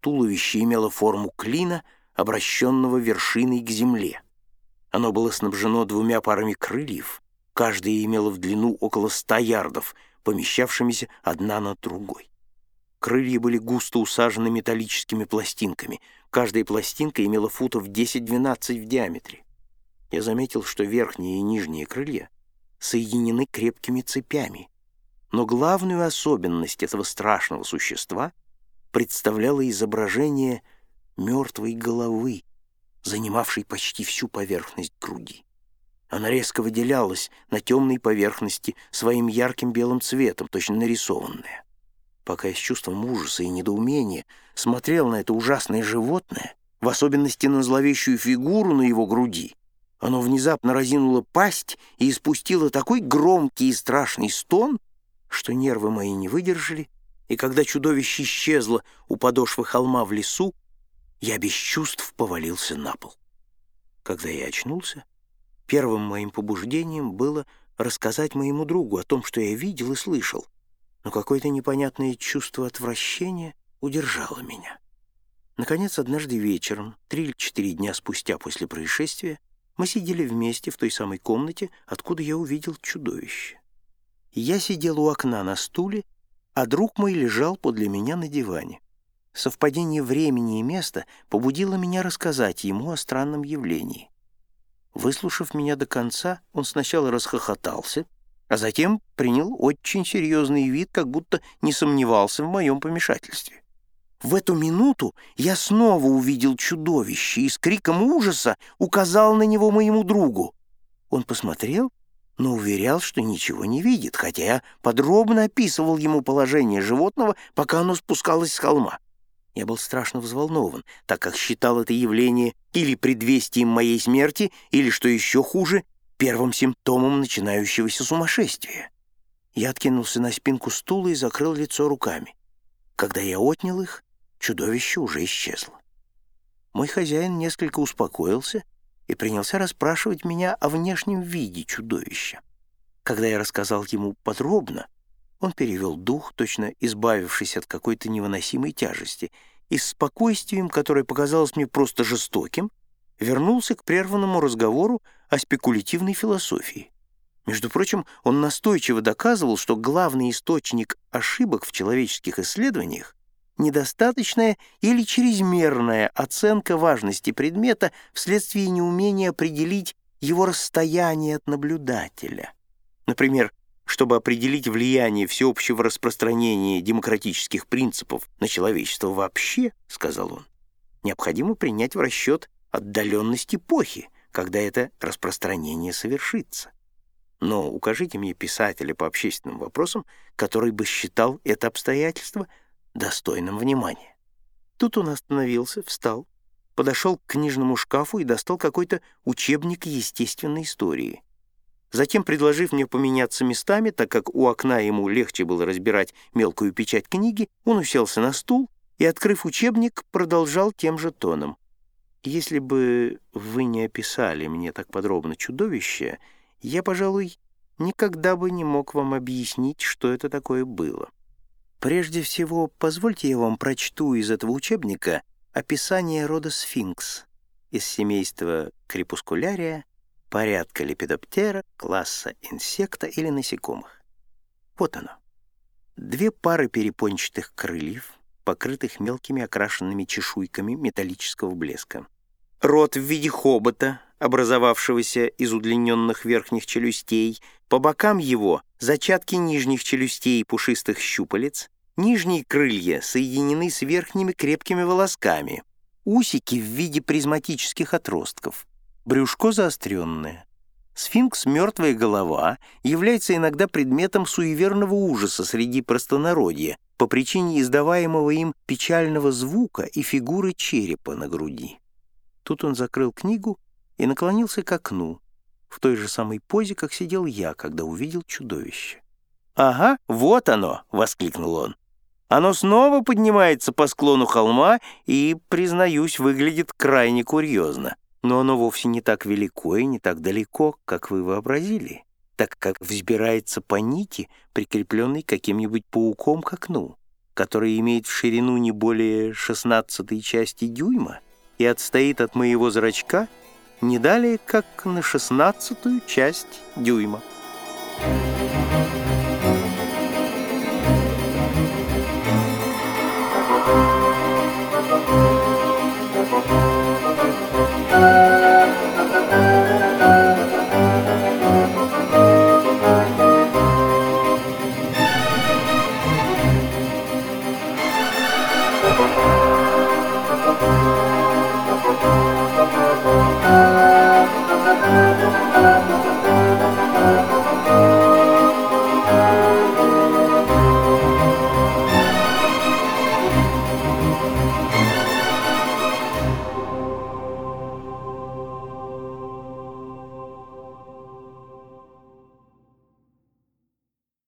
Туловище имело форму клина, обращенного вершиной к земле. Оно было снабжено двумя парами крыльев, каждая имела в длину около 100 ярдов, помещавшимися одна над другой. Крылья были густо усажены металлическими пластинками. Каждая пластинка имела футов 10-12 в диаметре. Я заметил, что верхние и нижние крылья соединены крепкими цепями, но главную особенность этого страшного существа представляло изображение мертвой головы, занимавшей почти всю поверхность груди. Она резко выделялась на темной поверхности своим ярким белым цветом, точно нарисованная. Пока я с чувством ужаса и недоумения смотрел на это ужасное животное, в особенности на зловещую фигуру на его груди, оно внезапно разинуло пасть и испустило такой громкий и страшный стон, что нервы мои не выдержали, и когда чудовище исчезло у подошвы холма в лесу, я без чувств повалился на пол. Когда я очнулся, первым моим побуждением было рассказать моему другу о том, что я видел и слышал, но какое-то непонятное чувство отвращения удержало меня. Наконец, однажды вечером, 3 или 4 дня спустя после происшествия, мы сидели вместе в той самой комнате, откуда я увидел чудовище. Я сидел у окна на стуле, а друг мой лежал подле меня на диване. Совпадение времени и места побудило меня рассказать ему о странном явлении. Выслушав меня до конца, он сначала расхохотался, а затем принял очень серьезный вид, как будто не сомневался в моем помешательстве. В эту минуту я снова увидел чудовище и с криком ужаса указал на него моему другу. Он посмотрел, но уверял, что ничего не видит, хотя я подробно описывал ему положение животного, пока оно спускалось с холма. Я был страшно взволнован, так как считал это явление или предвестием моей смерти, или, что еще хуже, первым симптомом начинающегося сумасшествия. Я откинулся на спинку стула и закрыл лицо руками. Когда я отнял их, чудовище уже исчезло. Мой хозяин несколько успокоился и принялся расспрашивать меня о внешнем виде чудовища. Когда я рассказал ему подробно, он перевел дух, точно избавившись от какой-то невыносимой тяжести, и с спокойствием, которое показалось мне просто жестоким, вернулся к прерванному разговору о спекулятивной философии. Между прочим, он настойчиво доказывал, что главный источник ошибок в человеческих исследованиях — недостаточная или чрезмерная оценка важности предмета вследствие неумения определить его расстояние от наблюдателя. Например, чтобы определить влияние всеобщего распространения демократических принципов на человечество вообще, сказал он, необходимо принять в расчет отдаленность эпохи, когда это распространение совершится. Но укажите мне писателя по общественным вопросам, который бы считал это обстоятельство достойным внимания. Тут он остановился, встал, подошел к книжному шкафу и достал какой-то учебник естественной истории. Затем, предложив мне поменяться местами, так как у окна ему легче было разбирать мелкую печать книги, он уселся на стул и, открыв учебник, продолжал тем же тоном. «Если бы вы не описали мне так подробно чудовище, я, пожалуй, никогда бы не мог вам объяснить, что это такое было. Прежде всего, позвольте я вам прочту из этого учебника описание рода сфинкс из семейства крепускулярия, порядка лепидоптера, класса инсекта или насекомых. Вот оно. 2 пары перепончатых крыльев, покрытых мелкими окрашенными чешуйками металлического блеска. Рот в виде хобота, образовавшегося из удлиненных верхних челюстей, по бокам его зачатки нижних челюстей и пушистых щупалец, нижние крылья соединены с верхними крепкими волосками, усики в виде призматических отростков, брюшко заостренное. Сфинкс «Мертвая голова» является иногда предметом суеверного ужаса среди простонародья по причине издаваемого им печального звука и фигуры черепа на груди. Тут он закрыл книгу и наклонился к окну, в той же самой позе, как сидел я, когда увидел чудовище. «Ага, вот оно!» — воскликнул он. «Оно снова поднимается по склону холма и, признаюсь, выглядит крайне курьезно. Но оно вовсе не так велико и не так далеко, как вы вообразили, так как взбирается по нити, прикрепленной каким-нибудь пауком к окну. который имеет в ширину не более 16 части дюйма и отстоит от моего зрачка не далее, как на 16-ю часть дюйма.